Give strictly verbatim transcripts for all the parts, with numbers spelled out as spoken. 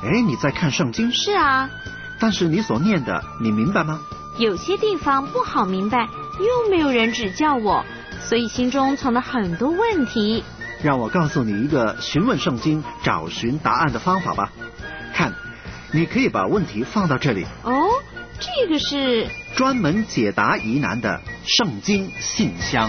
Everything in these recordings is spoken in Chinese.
哎，你在看圣经？ 是啊。 但是你所念的，你明白吗？ 有些地方不好明白，又没有人指教我，所以心中存了很多问题。 让我告诉你一个询问圣经、找寻答案的方法吧。看，你可以把问题放到这里。 哦，这个是专门解答疑难的圣经信箱。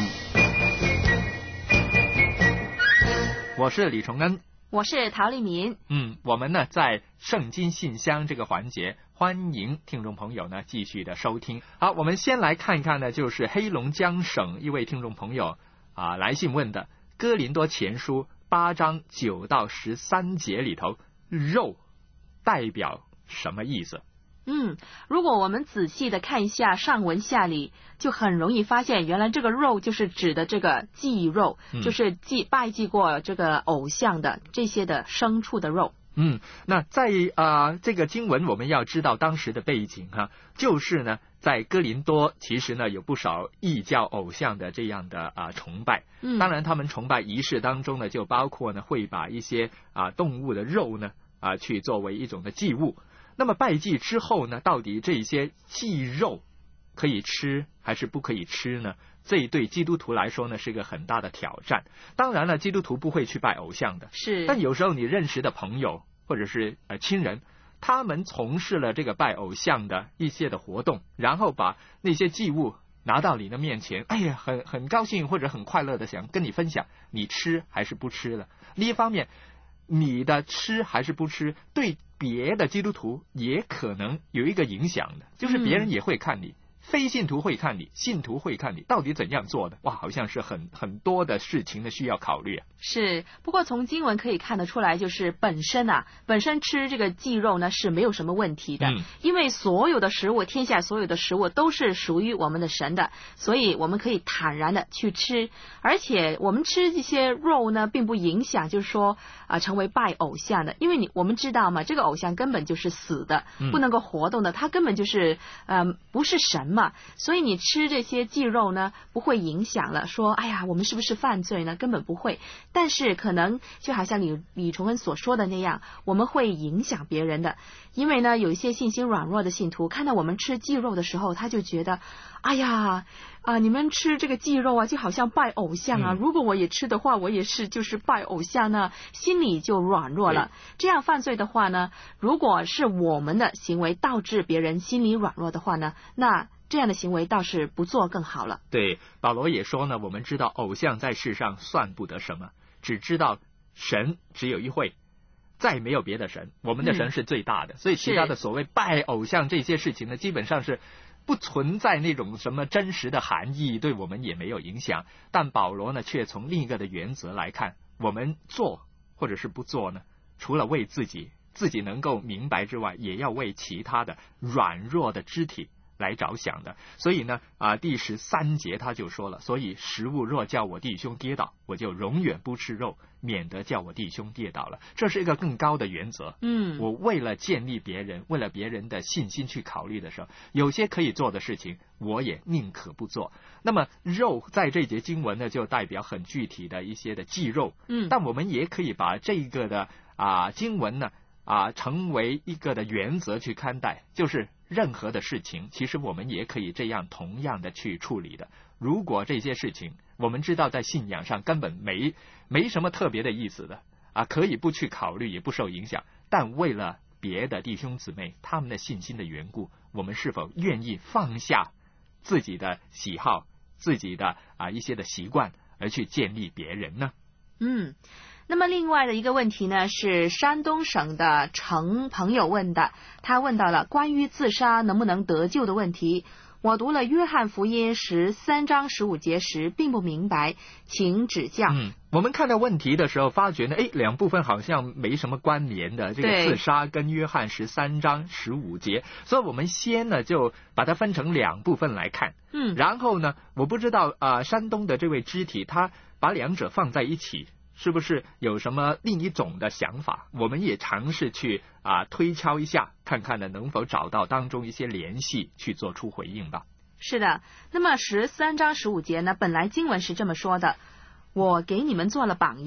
我是李崇恩， 我是陶丽敏。 嗯，我们呢在圣经信箱这个环节，欢迎听众朋友呢继续的收听。好，我们先来看一看呢，就是黑龙江省一位听众朋友啊来信问的，哥林多前书八章九到十三节里头，肉代表什么意思？ 嗯，如果我们仔细的看一下上文下理，就很容易发现，原来这个肉就是指的这个祭肉，嗯、就是祭拜祭过这个偶像的这些的牲畜的肉。 嗯，那在啊、呃、这个经文我们要知道当时的背景哈、啊，就是呢在哥林多其实呢有不少异教偶像的这样的啊、呃、崇拜。嗯，当然他们崇拜仪式当中呢就包括呢会把一些啊、呃、动物的肉呢啊、呃、去作为一种的祭物。那么拜祭之后呢，到底这些祭肉可以吃还是不可以吃呢？这对基督徒来说呢是一个很大的挑战。当然了，基督徒不会去拜偶像的， 是。 但有时候你认识的朋友或者是呃亲人，他们从事了这个拜偶像的一些的活动，然后把那些祭物拿到你的面前，哎呀，很很高兴或者很快乐的想跟你分享，你吃还是不吃了？另一方面，你的吃还是不吃，对别的基督徒也可能有一个影响的，就是别人也会看你。嗯，非信徒会看你，信徒会看你，到底怎样做的？哇，好像是很很多的事情的需要考虑啊。 是，不过从经文可以看得出来，就是本身啊，本身吃这个祭肉呢是没有什么问题的，嗯、因为所有的食物，天下所有的食物都是属于我们的神的，所以我们可以坦然的去吃，而且我们吃这些肉呢，并不影响，就是说啊、呃，成为拜偶像的，因为你我们知道嘛，这个偶像根本就是死的，嗯、不能够活动的，它根本就是呃不是神嘛。所以你吃这些祭肉呢，不会影响了说，哎呀，我们是不是犯罪呢？根本不会。但是可能就好像李李崇恩所说的那样，我们会影响别人的。因为呢，有一些信心软弱的信徒看到我们吃祭肉的时候，他就觉得，哎呀啊，你们吃这个祭肉啊，就好像拜偶像啊。嗯、如果我也吃的话，我也是就是拜偶像呢，心里就软弱了。这样犯罪的话呢，如果是我们的行为导致别人心里软弱的话呢，那这样的行为倒是不做更好了。 对，保罗也说呢，我们知道偶像在世上算不得什么，只知道神只有一位，再没有别的神，我们的神是最大的，嗯、所以其他的所谓拜偶像这些事情呢，基本上是不存在那种什么真实的含义，对我们也没有影响。但保罗呢，却从另一个的原则来看，我们做或者是不做呢，除了为自己自己能够明白之外，也要为其他的软弱的肢体来着想的。所以呢啊，第十三节他就说了，所以食物若叫我弟兄跌倒，我就永远不吃肉，免得叫我弟兄跌倒了。这是一个更高的原则。嗯，我为了建立别人，为了别人的信心去考虑的时候，有些可以做的事情我也宁可不做。那么肉在这节经文呢，就代表很具体的一些的祭肉。嗯，但我们也可以把这个的啊经文呢啊成为一个的原则去看待，就是任何的事情，其实我们也可以这样同样的去处理的。如果这些事情我们知道在信仰上根本没没什么特别的意思的啊，可以不去考虑，也不受影响，但为了别的弟兄姊妹他们的信心的缘故，我们是否愿意放下自己的喜好，自己的啊一些的习惯，而去建立别人呢？ 嗯。那么另外的一个问题呢，是山东省的程朋友问的，他问到了关于自杀能不能得救的问题。我读了约翰福音十三章十五节时并不明白，请指教。 嗯，我们看到问题的时候发觉呢，诶，两部分好像没什么关联的，这个自杀跟约翰十三章十五节，所以我们先呢就把它分成两部分来看。嗯，然后呢，我不知道啊、呃，山东的这位肢体他把两者放在一起，是不是有什么另一种的想法？我们也尝试去啊推敲一下，看看呢能否找到当中一些联系，去做出回应吧。 是的，那么十三章十五节呢，本来经文是这么说的：我给你们做了榜样，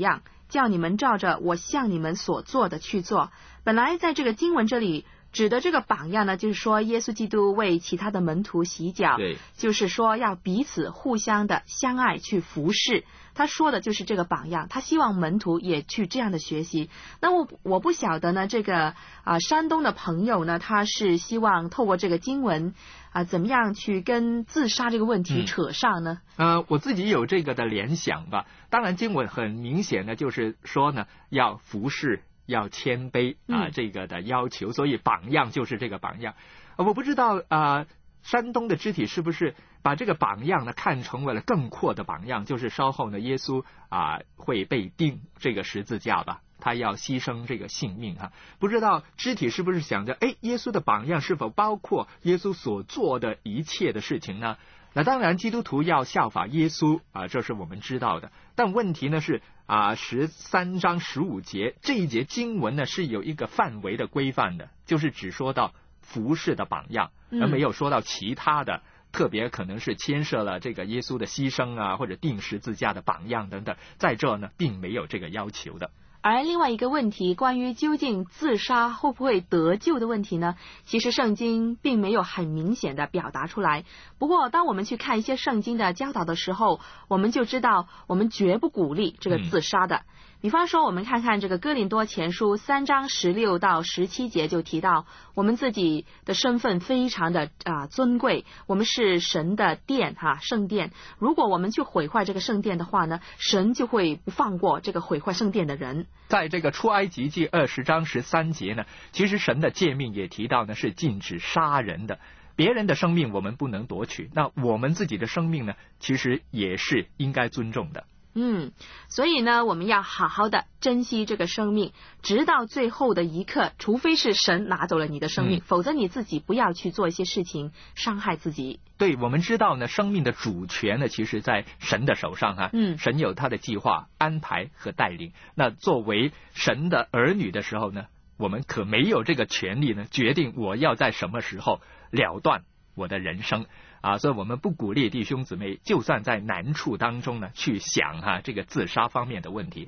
叫你们照着我向你们所做的去做。本来在这个经文这里指的这个榜样呢，就是说耶稣基督为其他的门徒洗脚， 对， 就是说要彼此互相的相爱去服侍。他说的就是这个榜样，他希望门徒也去这样的学习。那我我不晓得呢，这个啊、呃、山东的朋友呢，他是希望透过这个经文啊、呃、怎么样去跟自杀这个问题扯上呢？ 嗯、呃，我自己有这个的联想吧。当然经文很明显的就是说呢，要服侍，要谦卑啊、呃，这个的要求，所以榜样就是这个榜样。呃、我不知道啊、呃，山东的肢体是不是把这个榜样呢看成为了更阔的榜样，就是稍后呢耶稣啊、呃、会被钉这个十字架吧，他要牺牲这个性命哈、啊。不知道肢体是不是想着，哎，耶稣的榜样是否包括耶稣所做的一切的事情呢？那当然基督徒要效法耶稣啊，这是我们知道的。但问题呢是啊，十三章十五节这一节经文呢是有一个范围的规范的，就是只说到服侍的榜样，而没有说到其他的、嗯、特别可能是牵涉了这个耶稣的牺牲啊，或者钉十字架的榜样等等，在这呢并没有这个要求的。 而另外一个问题，关于究竟自杀会不会得救的问题呢，其实圣经并没有很明显的表达出来。不过当我们去看一些圣经的教导的时候，我们就知道我们绝不鼓励这个自杀的、嗯、比方说我们看看这个哥林多前书三章十六到十七节就提到，我们自己的身份非常的啊、呃、尊贵，我们是神的殿哈、啊、圣殿，如果我们去毁坏这个圣殿的话呢，神就会不放过这个毁坏圣殿的人。 在这个出埃及记二十章十三节呢，其实神的诫命也提到呢是禁止杀人的，别人的生命我们不能夺取，那我们自己的生命呢其实也是应该尊重的。 嗯，所以呢我们要好好的珍惜这个生命，直到最后的一刻，除非是神拿走了你的生命、嗯、否则你自己不要去做一些事情伤害自己。 对，我们知道呢生命的主权呢其实在神的手上啊，嗯，神有他的计划安排和带领，那作为神的儿女的时候呢，我们可没有这个权利呢决定我要在什么时候了断我的人生啊，所以我们不鼓励弟兄姊妹就算在难处当中呢去想哈、啊、这个自杀方面的问题。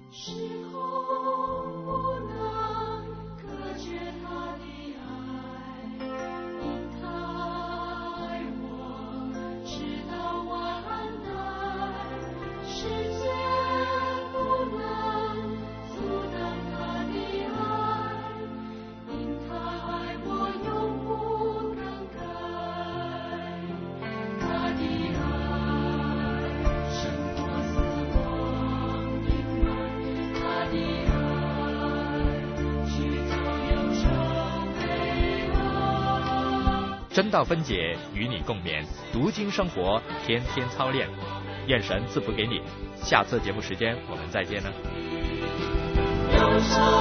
真道分解，与你共勉，读经生活，天天操练，愿神赐福给你。下次节目时间我们再见呢。